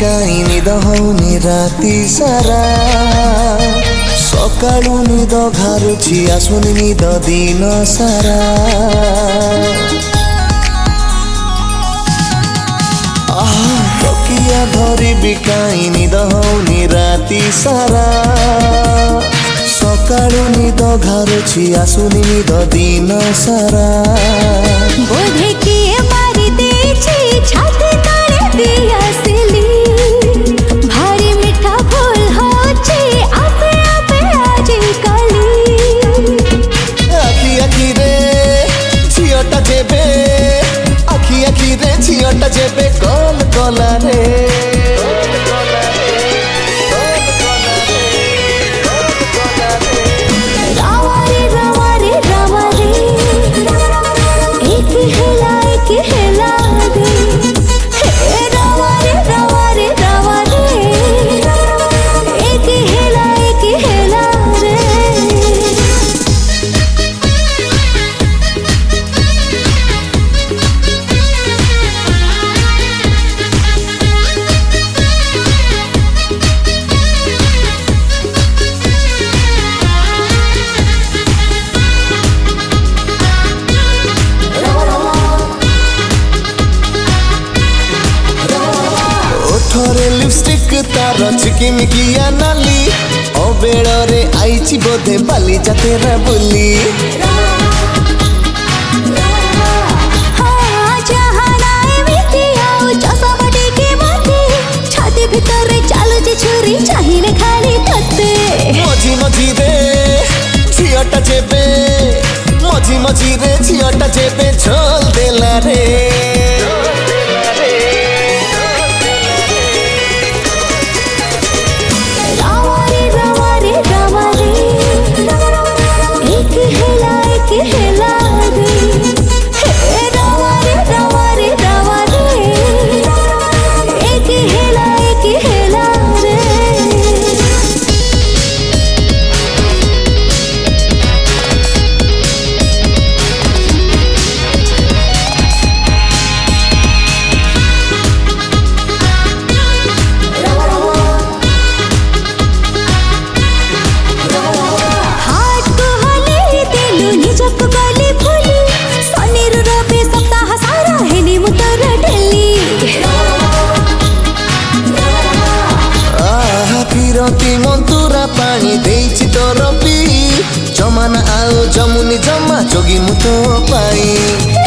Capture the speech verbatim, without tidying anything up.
काई निद हौनी राति सारा सकाळु निद घारुछि आसुनी निद दिन सारा तकिया धरिबि काई निद हौनी राति सारा सकाळु निद घारुछि आसुनी निद दिन सारा बोधे किए मारी देछि छाती तले दियासली भारी मीठा फूल होछि आपे आपे आजी कली आखी आखी रे झियोटा जेबे आखी आखी रे झियोटा जेबे कल कला रे थोरे लिपस्टिक तार चिकिमिकिया नाली अबेड़ रे आईची बोधे बाली जातेरा बुली छाती भितर चालुची छुरी चाहिए खाली तते मझी मझी रे झियोटा जेबे मझी मझी रे झियोटा जेबे झोल देला रे रति मंतुरा पानी देइछि तोर पी जमाना आओ जमुनी जमा जोगी मुतो पाई।